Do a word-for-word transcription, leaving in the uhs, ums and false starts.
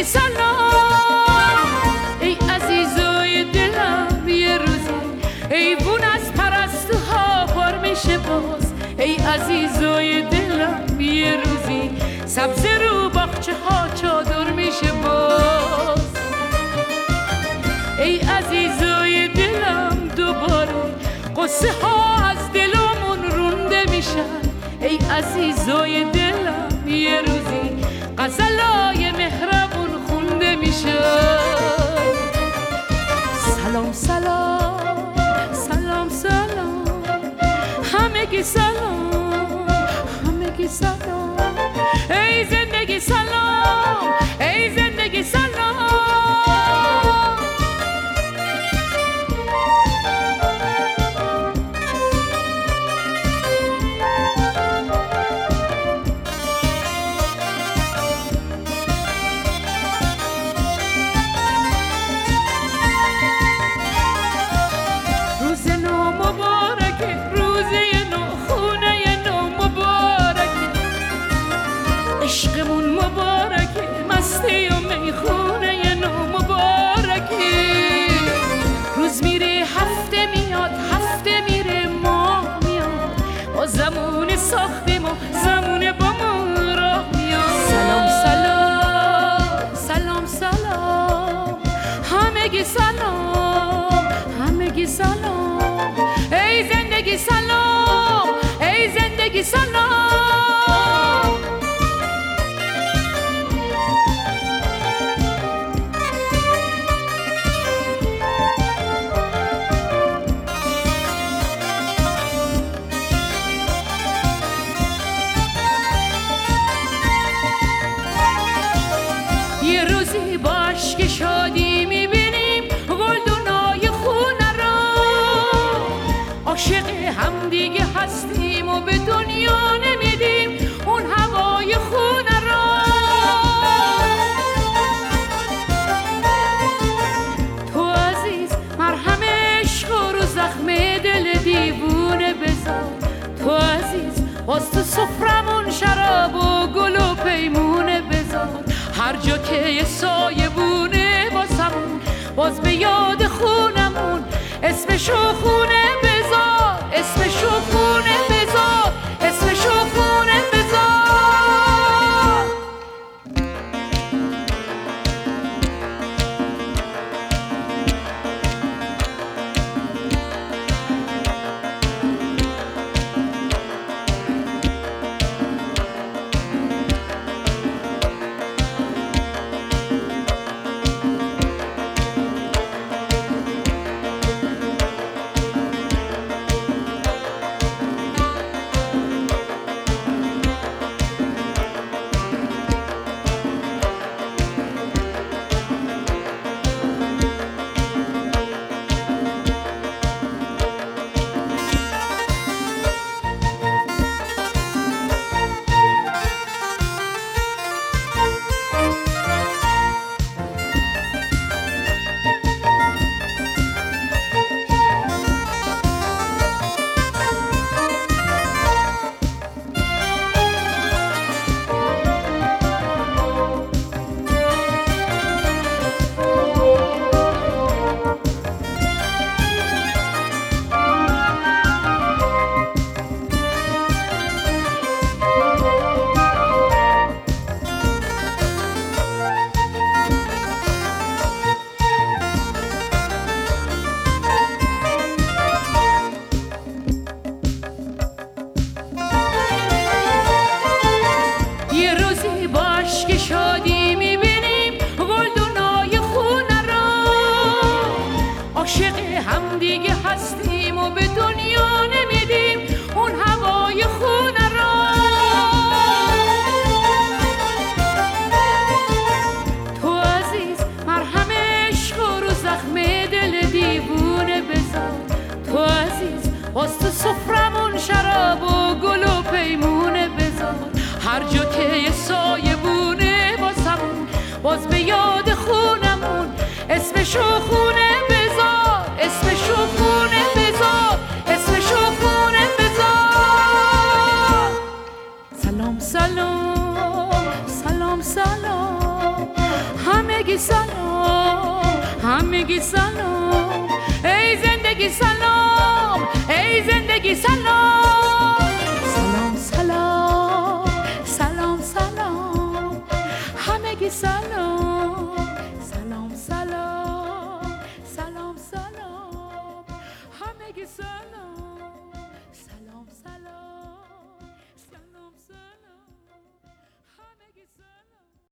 سلام. ای عزیزای دلم یه روزی ایوون از پرستوها پر میشه باز. ای عزیزای دلم یه روزی سبز رو باغچه ها چادر میشه باز. ای عزیزای دلم دوباره قصه ها از دلمون رونده میشن. ای عزیزای دلم یه روزی غزلای مهربون خونده میشن. سلام سلام سلام سلام همگی سلام همگی سلام. ای زندگی سلام ای زندگی سلام. روز نو مبارکه روزه نو خونه نو مبارکه. عشقمون مبارکه مستی و میخونه نو مبارکه. روز میره هفته میاد هفته میره ماه میاد. با زمون ساختیم و زمون با ما راه میاد. سلام سلام سلام سلام همگی سلام همگی سلام. ای زندگی سلام ای زندگی سلام. یه روزی باش که شادی میبینیم گلدونای خونه را. عاشق هم دیگه هستیم و به دنیا نمیدیم اون هوای خونه را. تو عزیز مرهم عشق رو زخم دل دیوونه بذار. تو عزیز باز تو سفرمون شراب و گل و پیمونه بذار. هر جا که یه سایه بونه واسمون باز به یاد خونمون اسمشو خونه بذار اسمشو خونه بذار اسمشو خونه بذار. باز تو سفرمون شراب و گل و پیمونه بذار. هر جا که یه سایه بونه واسمون باز به یاد خونمون اسمشو خونه بذار اسمشو خونه بذار اسمشو خونه بذار. سلام سلام سلام سلام همگی سلام ای زندگی سلام ای زندگی سلام سلام سلام سلام سلام همگی سلام سلام سلام سلام سلام همگی سلام